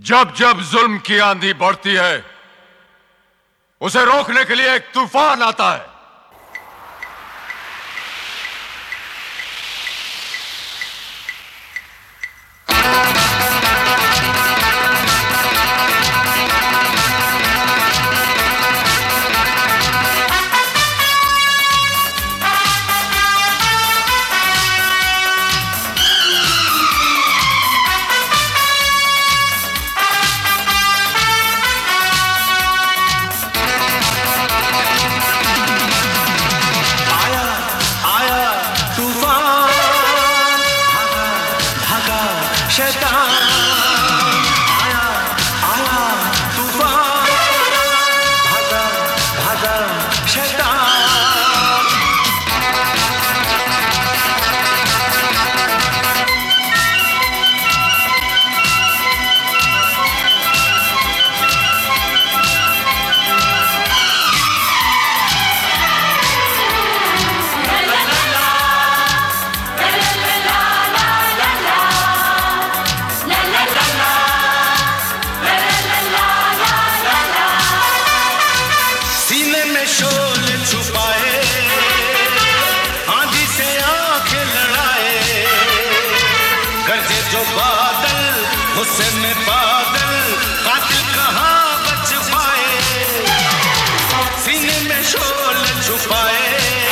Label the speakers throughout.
Speaker 1: जब जब जुल्म की आंधी बढ़ती है, उसे रोकने के लिए एक तूफान आता है।
Speaker 2: में बादल कातिल कहाँ बच पाए, सीने में शोल छुपाए,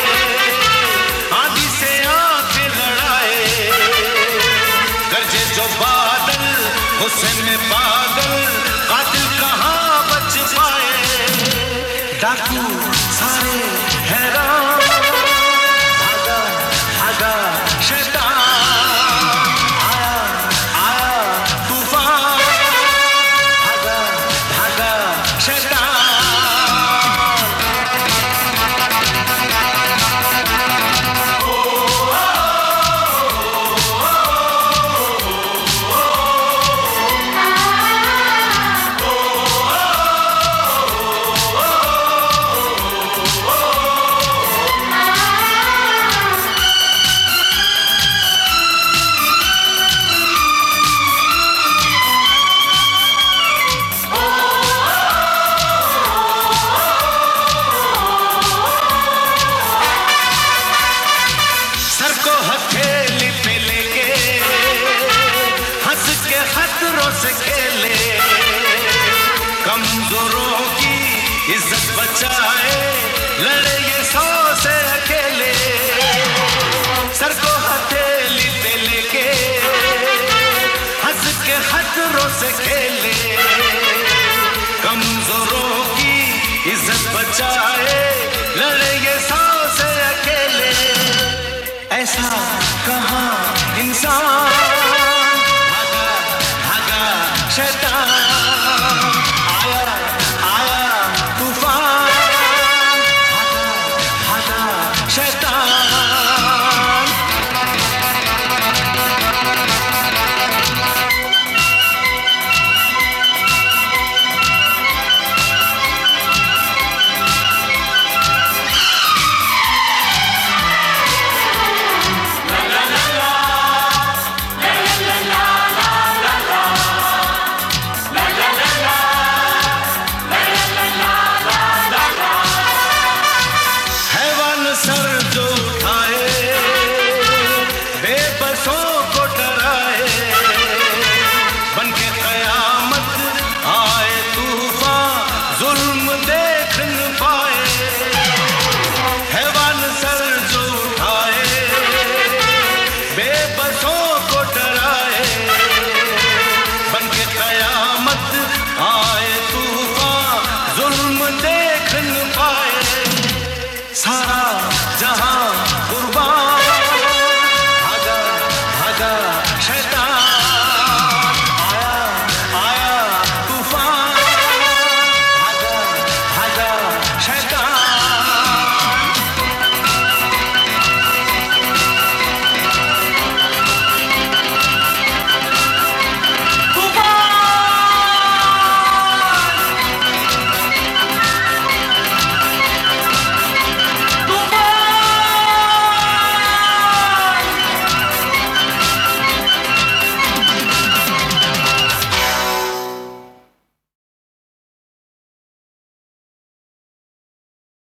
Speaker 2: आंधी से आंखें लड़ाए, गरजे जो बादल हुस्न में बादल कातिल कहाँ बच पाए। डाकू सारे हैरान, भागा भागा शैतान, से खेले, कमजोरों की इज्जत बचाए, लड़े ये 100 से अकेले। सर को हथेली पे लेके हंस के खतरों से खेले, कमजोरों की इज्जत बचाए, लड़े ये 100 से अकेले। ऐसा कहाँ इंसान, शैतान।